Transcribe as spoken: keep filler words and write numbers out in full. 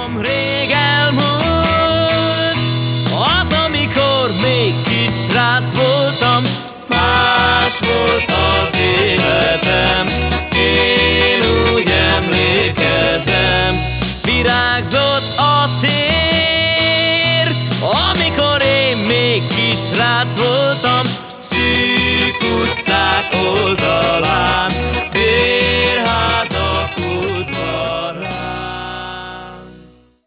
álom rég elmúlt, az, amikor még kis srác voltam. Más volt az életem, én úgy emlékezem. Virágzott a szél,